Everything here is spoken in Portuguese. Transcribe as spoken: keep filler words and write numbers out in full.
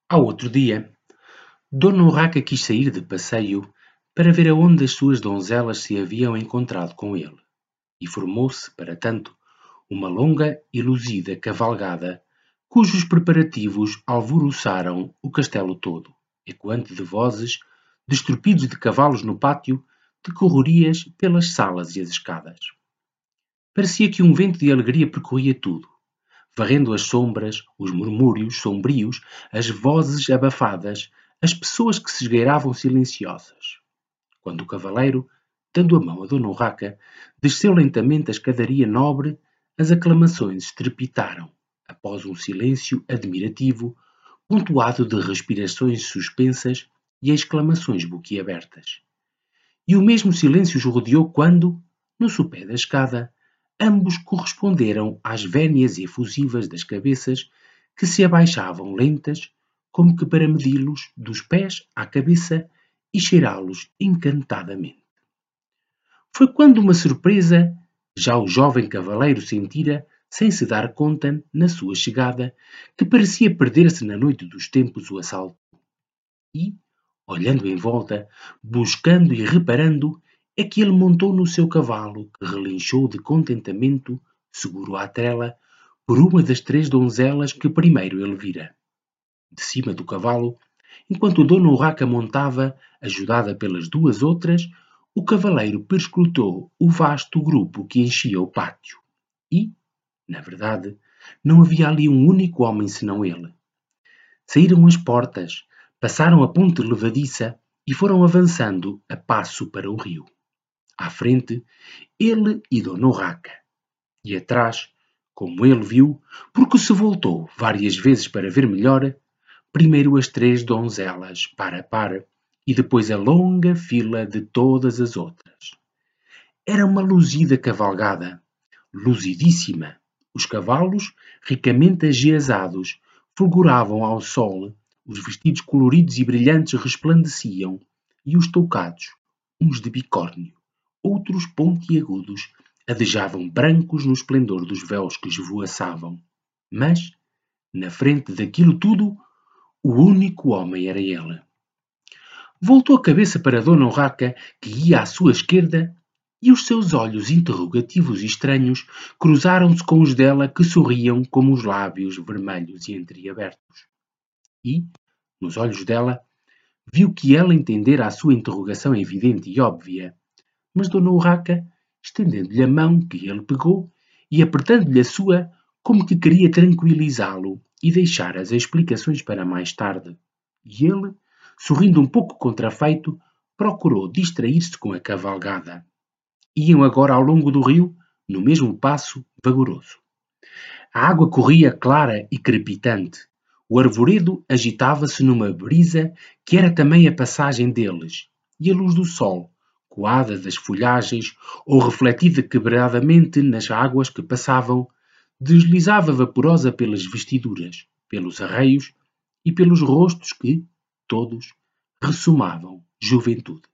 Ao outro dia, Dona Urraca quis sair de passeio para ver aonde as suas donzelas se haviam encontrado com ele, e formou-se, para tanto, uma longa e luzida cavalgada, cujos preparativos alvoroçaram o castelo todo, ecoante de vozes, de estrupidos de cavalos no pátio, de correrias pelas salas e as escadas. Parecia que um vento de alegria percorria tudo, varrendo as sombras, os murmúrios sombrios, as vozes abafadas, as pessoas que se esgueiravam silenciosas. Quando o cavaleiro, dando a mão a Dona Urraca, desceu lentamente a escadaria nobre, as aclamações estrepitaram, após um silêncio admirativo, pontuado de respirações suspensas e exclamações boquiabertas. E o mesmo silêncio os rodeou quando, no sopé da escada, ambos corresponderam às vénias efusivas das cabeças que se abaixavam lentas, como que para medi-los dos pés à cabeça e cheirá-los encantadamente. Foi quando uma surpresa já o jovem cavaleiro sentira, sem se dar conta, na sua chegada, que parecia perder-se na noite dos tempos o assalto. E, olhando em volta, buscando e reparando, é que ele montou no seu cavalo, que relinchou de contentamento, seguro à trela, por uma das três donzelas que primeiro ele vira. De cima do cavalo, enquanto Dona Urraca montava, ajudada pelas duas outras, o cavaleiro perscrutou o vasto grupo que enchia o pátio. E, na verdade, não havia ali um único homem senão ele. Saíram as portas, passaram a ponte levadiça e foram avançando a passo para o rio. À frente, ele e Dona Urraca. E atrás, como ele viu, porque se voltou várias vezes para ver melhor, primeiro as três donzelas, par a par, e depois a longa fila de todas as outras. Era uma luzida cavalgada, luzidíssima. Os cavalos, ricamente ajeazados, fulguravam ao sol, os vestidos coloridos e brilhantes resplandeciam, e os toucados, uns de bicórnio, outros pontiagudos, adejavam brancos no esplendor dos véus que esvoaçavam. Mas, na frente daquilo tudo, o único homem era ele. Voltou a cabeça para Dona Urraca, que ia à sua esquerda, e os seus olhos interrogativos e estranhos cruzaram-se com os dela, que sorriam como os lábios vermelhos e entreabertos. E, nos olhos dela, viu que ela entendera a sua interrogação evidente e óbvia, mas Dona Urraca, estendendo-lhe a mão, que ele pegou, e apertando-lhe a sua, como que queria tranquilizá-lo e deixar as explicações para mais tarde. E ele, sorrindo um pouco contrafeito, procurou distrair-se com a cavalgada. Iam agora ao longo do rio, no mesmo passo vagaroso. A água corria clara e crepitante. O arvoredo agitava-se numa brisa que era também a passagem deles, e a luz do sol, coada das folhagens ou refletida quebradamente nas águas que passavam, deslizava vaporosa pelas vestiduras, pelos arreios e pelos rostos que, todos, ressumavam juventude.